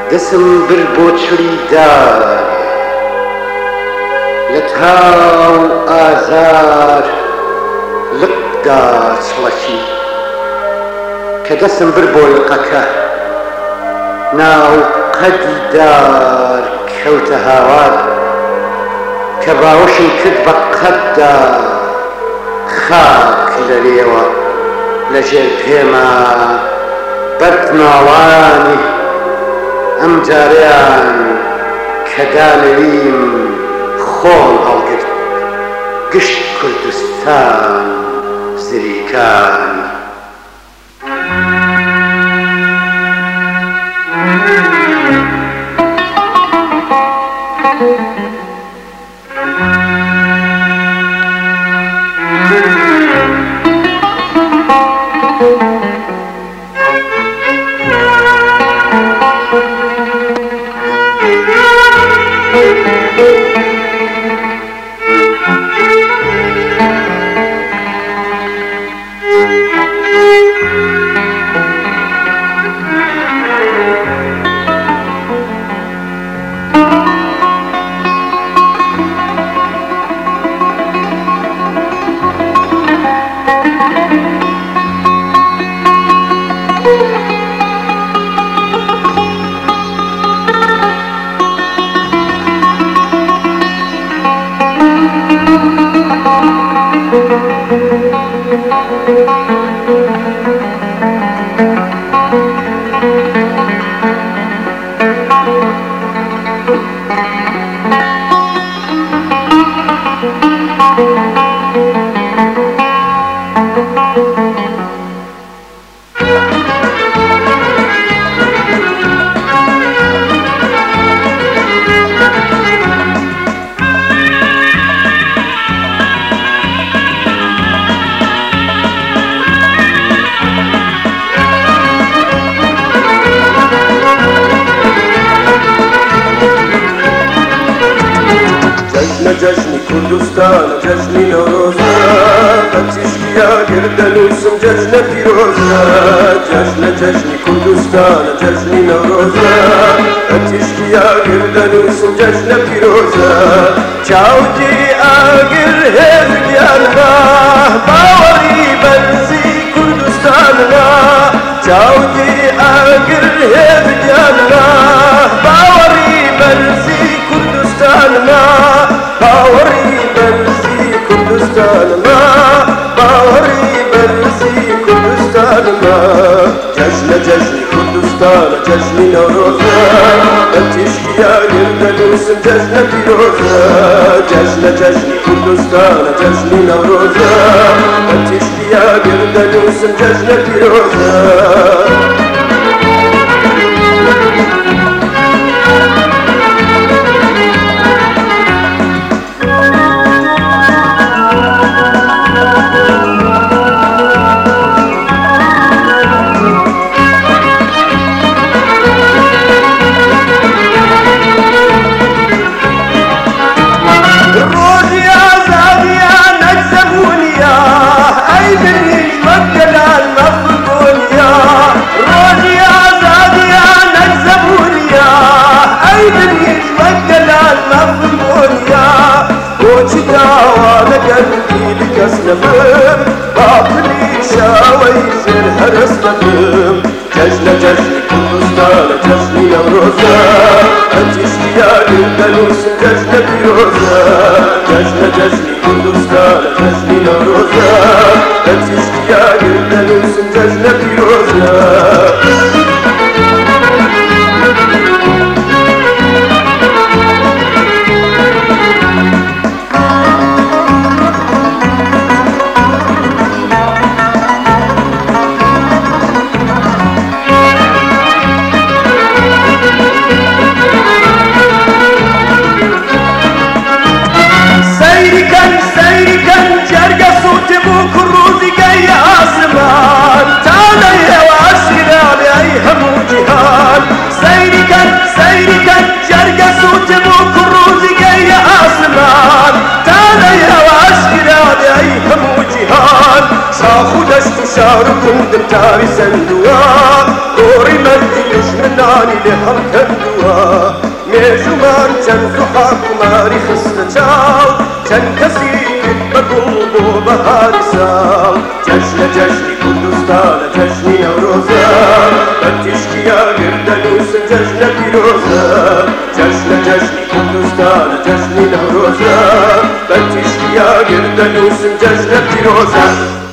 دەسم بر بۆ چوری دار لە تاو ئازار لقدا چڵەکی کە دەسم بر بۆ لقەکە ناو قەدی دار کەوتە هاوار کە باوەشم کرد بە قەددا خاک لەرێوە لەژێر پێمە بەرد ناوانی ئەم جارەیان کە دانەویم خۆم هەڵگرت گشت کوردستان زریکان جشنی کوردستان جشنی نوروزا بەچشکیا گردەنووسم جەژنە پیرۆزە جشنی کوردستان جشنی نوروزا بەچشکیا گردەنووسم جەژنە پیرۆزە چاوتی ئاگر هێزگیانما باوەڕی بەرزی کوردستانما چاوتی ئاگر هێزگیانما باوەڕی بەرزی کوردستانما باوەڕی بەرزی کوردستانما باوەڕی بەرزی کوردستانما جەژنی کوردستان جەژنی نەورۆزە بەچشکیا گردەنووسم جەژنە پیرۆزە جەژنی کوردستان جەژنی نەورۆزە بەچشکیا گردەنووسم جەژنە پیرۆزە باطلی شاوی زیر هرس بکم جشنی کوردستان جشنی نوروزا بەچشکیا گردەنووسم جەژنە پیرۆزە جشنی کوردستان جشنی نوروزا بەچشکیا گردەنووسم جەژنە پیرۆزە جرگە سووتی بوو کوڕوزی گەی ئاسمان تا لە هێواش ساڵاری خستە چاو چەند کەسی بە گوڵ بۆ بەهاری ساڵ جەژنە جەژنی کوردستانە جەژنی نەورۆزە بە تیشکیا گردەنووسن جەژنە پیرۆزە جەژنە جەژنی کوردستانە جەژنی نەورۆزە بە تیشکیا گردەنووسن جەژنە پیرۆزە